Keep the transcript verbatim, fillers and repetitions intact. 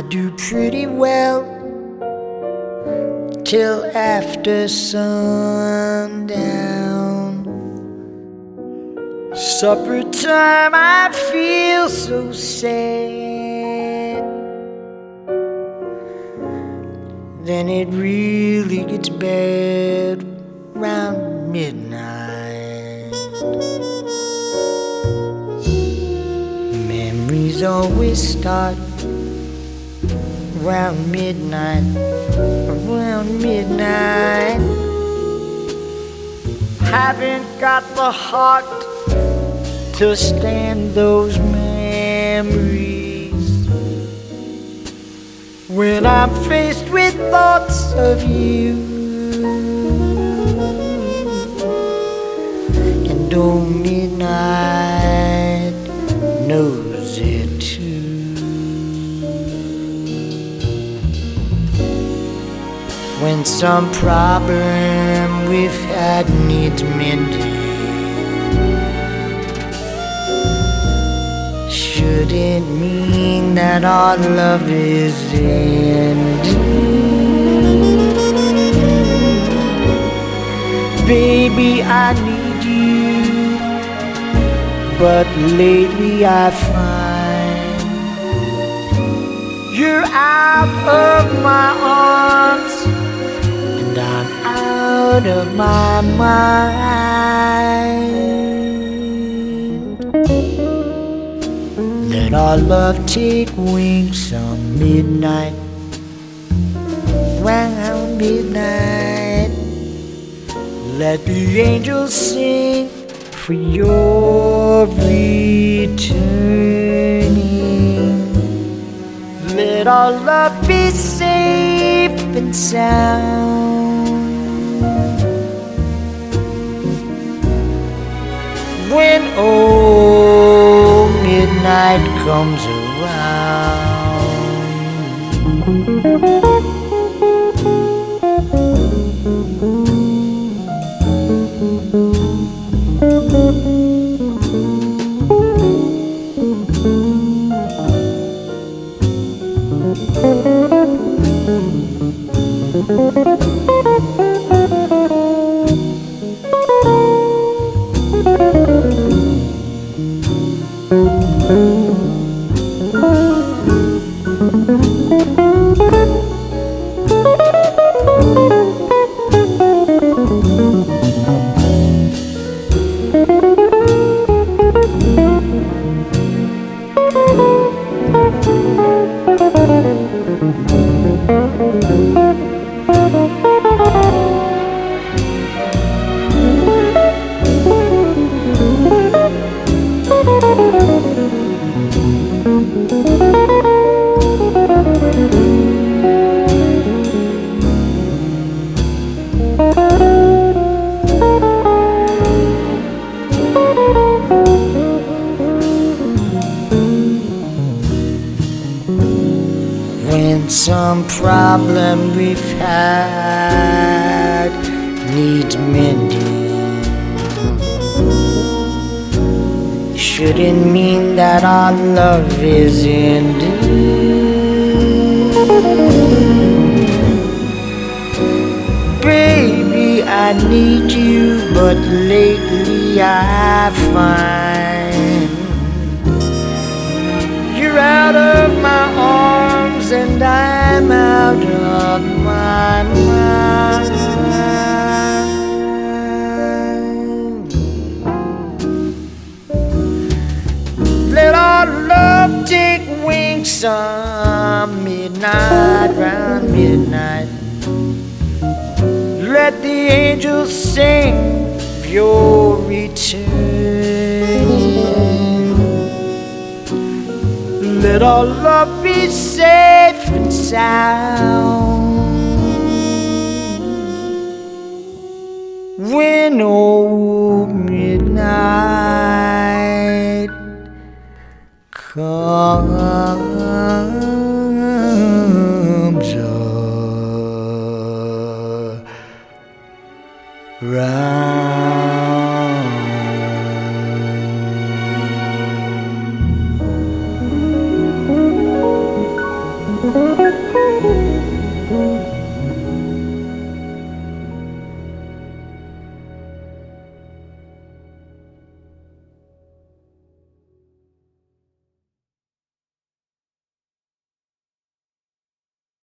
do pretty well till after sundown. Supper time, I feel so sad. Then it really gets bad round midnight. Memories always start around midnight, around midnight. Haven't got the heart to stand those memories. When I'm faced with thoughts of you, and oh, midnight knows it too. When some problem we've had needs mending, should it mean that our love is ending? Baby, I need you, but lately I find you're out of my arms and I'm out of my mind. Let our love take wings some midnight, round midnight. Let the angels sing for your returning. Let our love be safe and sound. When oh, midnight comes around. When some problem we've had needs mending, shouldn't mean that our love is ending. Baby, I need you, but lately I find you're out of my arms and I'm out of my mind. Let our love take wings some midnight, round midnight. Let the angels sing of your return. Let our love be safe and sound. When oh, midnight comes around.